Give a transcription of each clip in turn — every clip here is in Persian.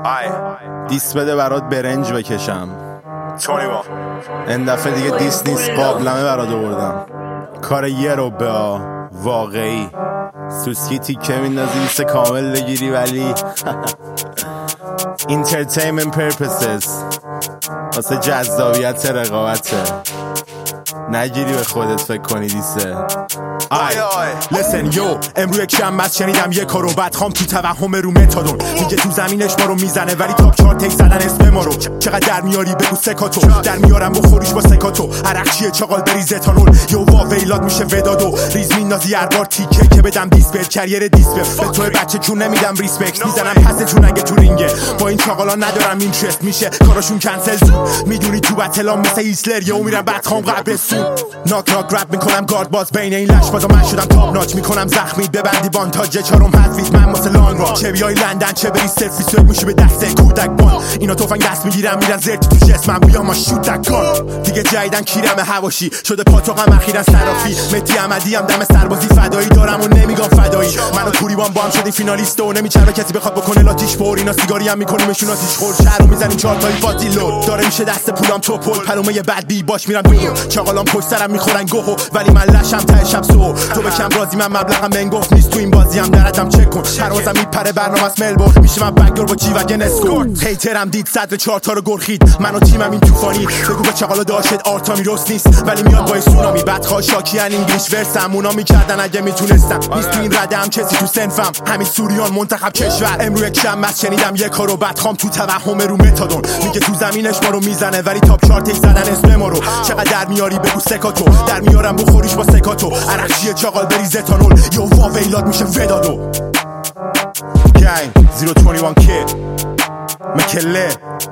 دیس بده برات برنج بکشم. این دفعه دیگه دیس نیست، قابلمه برات آوردم. کار یه رو به واقعی سوسکی تیکه میندازی لیست کامل بگیری، ولی entertainment purposes واسه جذابیت رقابته، نگیری به خودت فکر کنی دیسه. لسن یو امروز یک شنبه است، شنیدم یه کارو بدخوام تو توهم رو متادون میگه تو زمینش ما رو میزنه ولی تاپ 4 تک زدن اسم ما رو. چقدر در میاری بگو سکاتو، در میارم بخوریش با سکاتو. عرق چیه چاقال بریز تانول یو وا ویلات میشه ودادو. ریز میندازی هر بار تیکه که بدم دیسپل کریر دیسپل. به تو بچه چون نمیدم ریسپکت، میزنم پس چون اگه تو رینگه. با این چاقالا ندارم اینترست، میشه کاراشون کنسل زود. میدونی تو بتلام مثل ایسلر یهو میرم بدخوام قبل سود. ناک ناک رپ میکنم گارد باز بین این لش بازا من شدم تاپ ناچ. میکنم زخمی ببندی بانتاج چارم حذفیت من واسه لانگ را. چه بیای لندن چه بری سلفی سویت میشه به دست کودک بان. اینا تفنگ دست میگیرم میرن زرت تو جسم من بیام ما شوت دکان. دیگه جیدن کیرم هواشی شده پاتوقم اخیرا صرافی. مهدی احمدی هم دم سربازی فدایی دارم و نمیگم فدایی. منو توریوان با هم شدیم فینالیست و نمیچره کسی بخواد بکنه لاتیش پر. اینا سیگاری هم میکنیمشون آتیش خور. شهرو میزنیم 4 تایی فاتی لود داره میشه دست پولام توپل. پلومه بد بی باش میرم دورو. چاقالام پشت سرم میخورن گوهو ولی من لشم ته شب سو. تو بکم راضی من مبلغم بنگفت نیست تو این بازی هم درجم چک کن. پروازم میپره برنامه‌اس ملبورن میشه من بنگور با جی وگن اسکورت. هیترم دید صدر 4 تا رو گرخید منو تیمم این طوفانی. بگو به چاقالا داشت آرتامی روست نیست ولی میاد با سونامی. بدخواه شاکیان انگلیش ورسم اونا میکردن اگه میتونستم. نیست تو این ردم کسی تو سنفم همین سوریان منتخب کشور. امروز یک شنبه است، شنیدم یه کارو بدخوام تو توهم رو متادون میگه تو زمینش ما رو میزنه ولی تاپ 4 تک زدن اسم ما رو. چقدر در میاری بگو سکاتو، در میارم بخوریش با سکاتو. عرق چیه چاقال بریز تانول یو وا ویلات میشه ودادو. گنگ 021 kid مکله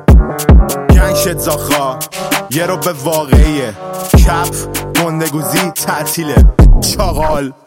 گنگ شد زاخا یه رو به واقعیه. کپ گندگوزی تعطیله چاقال.